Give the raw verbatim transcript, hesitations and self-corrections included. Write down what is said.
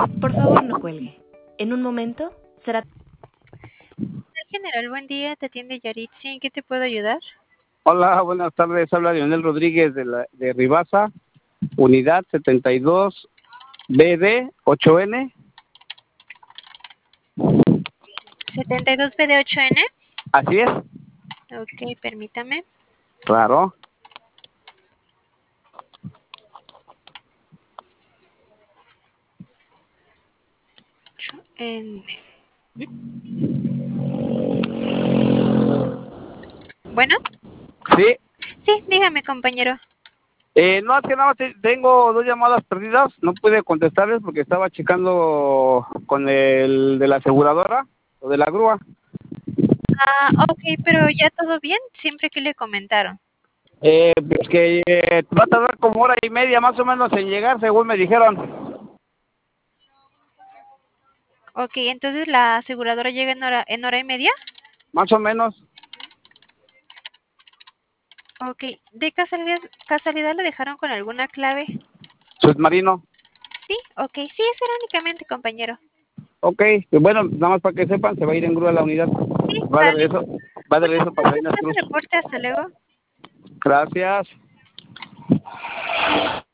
Por favor, no cuelgue. En un momento será... General, buen día, te atiende Yaritzi, ¿en qué te puedo ayudar? Hola, buenas tardes, habla Leonel Rodríguez de, la, de Ribasa, unidad setenta y dos B D ocho N. setenta y dos B D ocho N. ¿Así es? Ok, permítame. Claro. ocho N. Bueno, Sí. sí, dígame, compañero. Eh, no, es que nada más te- tengo dos llamadas perdidas, no pude contestarles porque estaba checando con el de la aseguradora o de la grúa. Ah, ok, pero ya todo bien, siempre que le comentaron. Eh, pues que eh, va a tardar como hora y media más o menos en llegar, según me dijeron. Ok, entonces la aseguradora llega en hora, en hora y media. Más o menos. Ok, ¿de casualidad, casualidad le dejaron con alguna clave? Submarino. Sí, ok, sí, eso era únicamente, compañero. Ok, pues bueno, nada más para que sepan, se va a ir en grúa a la unidad. Sí, Va de vale. regreso, va de Muchas regreso para gracias Salinas por Cruz. el reporte, hasta luego. Gracias.